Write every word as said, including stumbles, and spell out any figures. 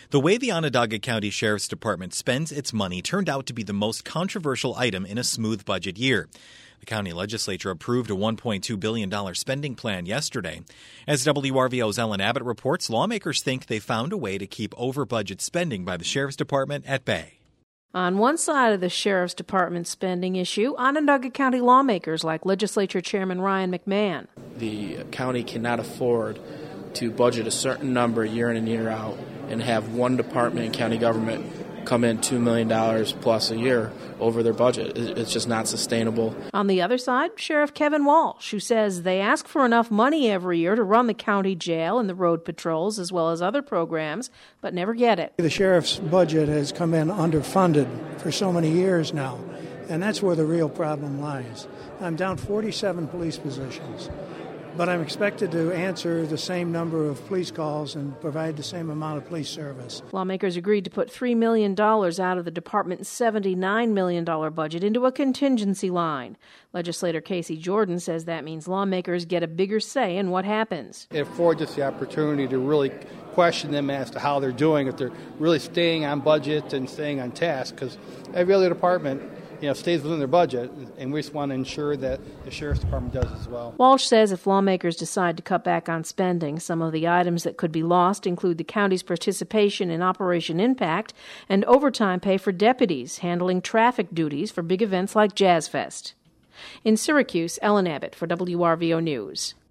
The way the Onondaga County Sheriff's Department spends its money turned out to be the most controversial item in a smooth budget year. The county legislature approved a one point two billion dollars spending plan yesterday. As W R V O's Ellen Abbott reports, lawmakers think they found a way to keep over-budget spending by the Sheriff's Department at bay. On one side of the Sheriff's Department spending issue, Onondaga County lawmakers like Legislature Chairman Ryan McMahon. The county cannot afford to budget a certain number year in and year out and have one department in county government come in two million dollars plus a year over their budget. It's just not sustainable. On the other side, Sheriff Kevin Walsh, who says they ask for enough money every year to run the county jail and the road patrols as well as other programs, but never get it. The sheriff's budget has come in underfunded for so many years now, and that's where the real problem lies. I'm down forty-seven police positions, but I'm expected to answer the same number of police calls and provide the same amount of police service. Lawmakers agreed to put three million dollars out of the department's seventy-nine million dollars budget into a contingency line. Legislator Casey Jordan says that means lawmakers get a bigger say in what happens. It affords us the opportunity to really question them as to how they're doing, if they're really staying on budget and staying on task, because every other department you know, stays within their budget, and we just want to ensure that the Sheriff's Department does as well. Walsh says if lawmakers decide to cut back on spending, some of the items that could be lost include the county's participation in Operation Impact and overtime pay for deputies handling traffic duties for big events like Jazz Fest. In Syracuse, Ellen Abbott for W R V O News.